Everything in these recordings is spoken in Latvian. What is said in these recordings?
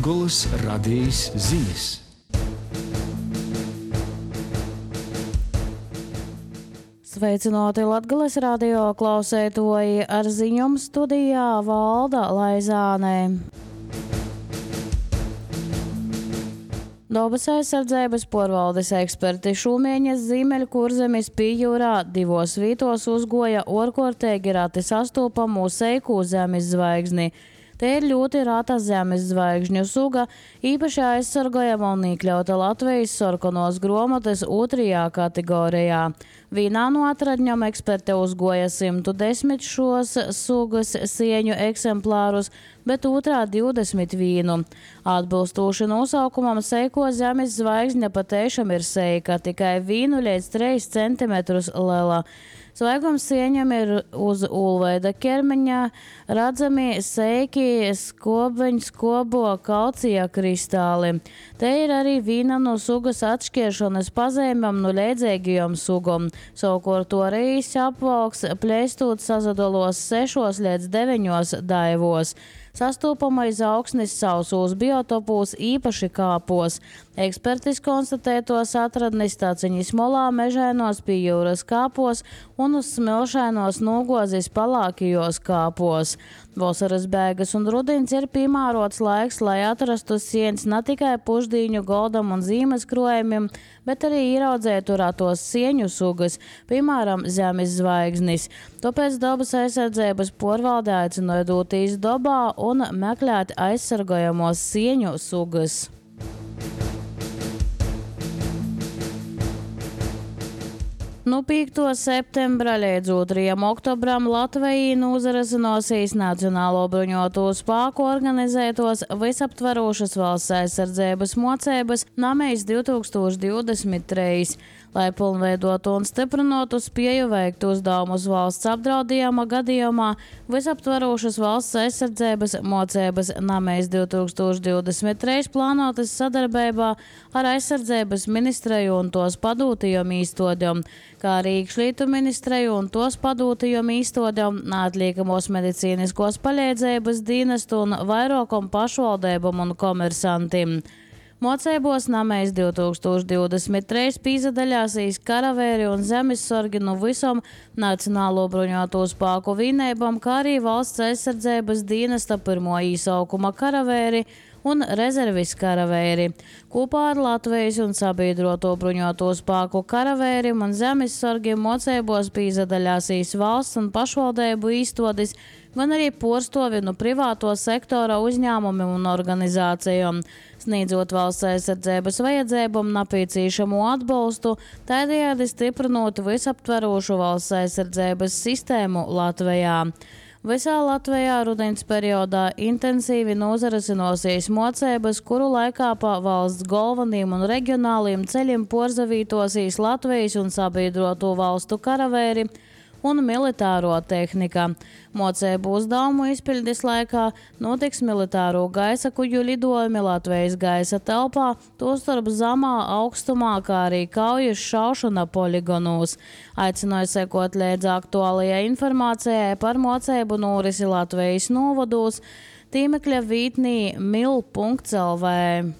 Latgoles radijas ziņas. Sveicināti Latgoles radio klausētoji, ar ziņām studijā Valda Laizāne. Dabas aizsardzības porvaldes eksperti Šūmieņas Ziemeļkurzemes Pījūrā 2 vītos uzgoja orkortēgi rati sastopamu seiku zemes zvaigzni. Te ir ļoti rata zemes zvaigžņu suga, īpaši aizsargājama un iekļauta Latvijas sarkanos grāmatas 2. kategorijā. Vienā no atradņām eksperti uzgoja 110 šos sugas sieņu eksemplārus, bet otrā 21. Atbilstoši nosaukumam seiko zemes zvaigzne patiešām ir seika, tikai 1 līdz 3 cm liela. Svaigums sieņam ir uz ulveida ķermeņa redzami seiki skobo kalcija kristāli. Te ir arī viena no sugas atšķiršanas pazīmēm no līdzīgajām sugām. Savukārt to reizes apvalks plēstot sazadalos 6 līdz 9 daivos. Sastopamais augsnis sausos biotopos, īpaši kāpos. Ekspertis konstatētos atradnis Taciņas molā, Mežainos Pījūras kāpos un uz Smilšainos Nogozes palākijos kāpos. Vasaras beigas un rudens ir piemērots laiks, lai atrastu sienas ne tikai pušdīņu, goldam un zīmes krojumiem, bet arī ieraudzētu ratos sieņu sugas, piemēram, zemes zvaigznis. Tāpēc dabas aizsardzības porvalde aicināja doties dabā un meklēt aizsargājamos sieņu sugas. No 5. septembra līdz 2. oktobram Latvijā nozarasinosies Nacionālo bruņoto spēku organizētos visaptverošas valsts aizsardzības mocības Namejs 2023, lai pilnveidotu un stiprinātu spēju veikt uzdevumus valsts apdraudījuma gadījumā. Visaptverošas valsts aizsardzības mocības Namejs 2023 plānotas sadarbībā ar aizsardzības ministreju un tos padūtajiem īstodiem, kā arī iekšlietu ministreju un tos padūtajiem īstodiem, atliekamos medicīniskos palīdzības dienestu un vairākam pašvaldībam un komersantiem. Mocībos Namejs 2023 pīzadaļāsīs karavēri un zemessorgi no visam Nacionālo bruņoto spēku vienībām, kā arī valsts aizsardzības dienesta 1. īsaukuma karavēri un rezervis karavēri. Kopā ar Latvijas un sabiedroto bruņoto spēku karavērim un zemessorgiem mocībos pīzadaļāsīs valsts un pašvaldību īstodis, gan arī porstovi no privāto sektora uzņēmumiem un organizācijām, sniedzot valsts aizsardzības vajadzībām nepieciešamo atbalstu, tādējādi stiprinot visaptverošu valsts aizsardzības sistēmu Latvijā. Visā Latvijā rudens periodā intensīvi nozarasinosies mocības, kuru laikā pa valsts galveniem un reģionāliem ceļiem porzavītosies Latvijas un sabiedroto valstu karavēri un militāro tehnika. Mocību uzdevumu izpildes laikā notiks militāro gaisa kuģu lidojumi Latvijas gaisa telpā, tostarp zemā augstumā, kā arī kaujas šaušana poligonos. Aicināja sekot līdz aktuālajai informācijai par mocību norisi Latvijas novados tīmekļa vītnī mil.lv.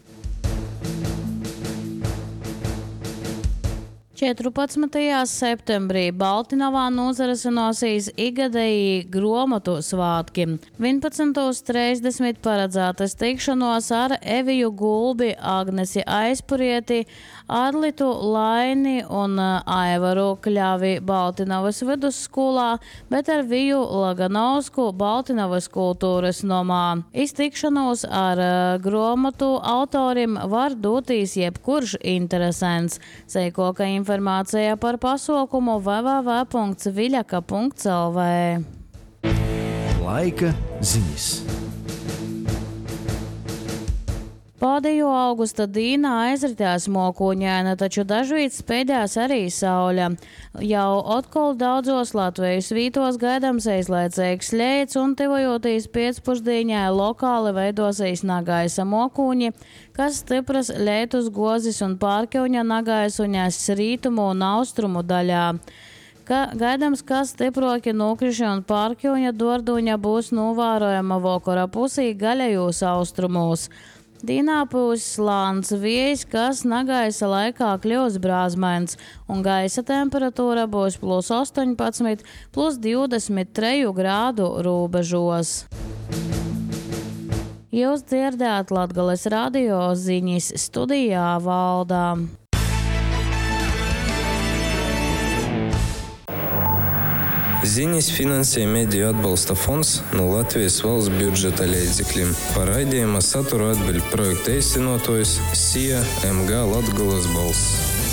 14. septembrī Baltinovā nozarasinosies igadēji grāmatu svātki. 11.30 paredzētas tikšanos ar Eviju Gulbi, Agnesi Aizpurieti, Arlitu Laini un Aivaru Kļavi Baltinovas vidusskolā, bet ar Viju Laganovsku Baltinovas kultūras nomā. Iztikšanos ar grāmatu autoriem var doties jebkurš interesants. Seikoka informācija par pasaukumu www.viļaka.lv. Laika ziņas. Pēdējo augusta dīnā aizritās mokuņaina, taču dažviet spēdās arī saule. Jau atkal daudzos Latvijas vītos gaidams aizlaicīgs ļēts un tivojotīs pēcpusdienā lokāli veidosies nagaisa mokuņi, kas stipras ļētus gozis un pārkauņa nagaisuņas rītumu un austrumu daļā. Gaidams, ka stiproki nokrišņi un pārkauņa dorduņa būs novērojama vakara pusī gaļajos austrumos. Dienā pūs slāns vējs, kas nagaisa laikā kļūs brāzmains, un gaisa temperatūra būs +18, +23 grādu robežos. Jūs dzirdējāt Latgales radio ziņas, studijā Valdā. Ziņas finansē Mediju atbalsta fonds no Latvijas valsts budžeta līdzekļiem. Par raidījuma saturu atbild projekta īstenotājs SIA MG Latgales balss.